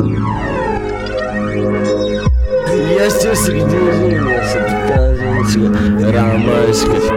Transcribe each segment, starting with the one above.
Я здесь среди романтика.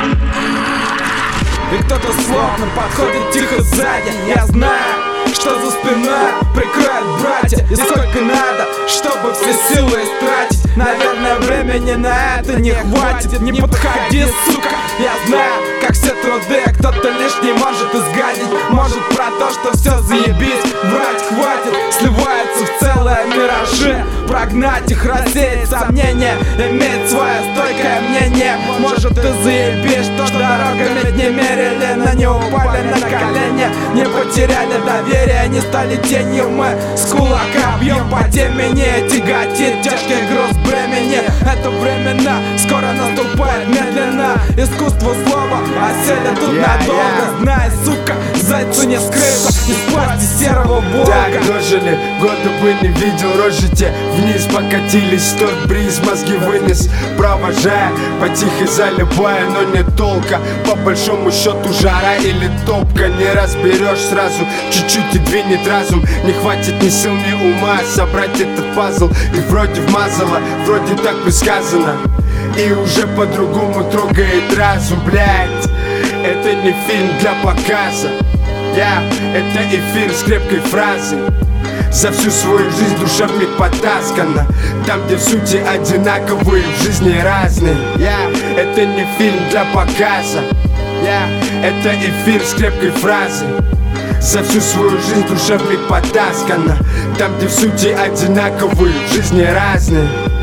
И кто-то словно подходит тихо сзади. Я знаю, что за спина прикроет братья. И сколько надо, чтобы все силы истратить. Наверное, времени на это не хватит. Не подходи, сука. Я знаю, как все труды кто-то лишний может изгадить. Может про то, что все заебись, врать хватит. Сливается в целое миражи. Прогнать их, рассеять сомнения, иметь свое стойкое мнение. Может и заебись, что дорогами не мерили, но не упали на колени. Не потеряли доверие, не стали тенью. Мы с кулака бьем по темени. Тяготит тяжкий груз бремени. Это временно, скоро наступает медленно. Искусство слова оселя тут надолго. Знай, сука, зайцу не скрыто из пасти серого волка. Так дожили годы, бы не видел рожи те. Вниз покатились, тот бриз мозги вынес, провожая, потихо залипая, но не толка. По большому счету жара или топка. Не разберешь сразу, чуть-чуть и двинет разум. Не хватит ни сил, ни ума собрать этот пазл. И вроде вмазало, вроде так предсказано, и уже по-другому трогает разум, блядь. Это не фильм для показа, это эфир с крепкой фразой. За всю свою жизнь душа вмиг потаскана. Там, где в сути одинаковые, в жизни разные. Это не фильм для показа, это эфир с крепкой фразой. За всю свою жизнь душа вмиг потаскана. Там, где в сути одинаковые, в жизни разные.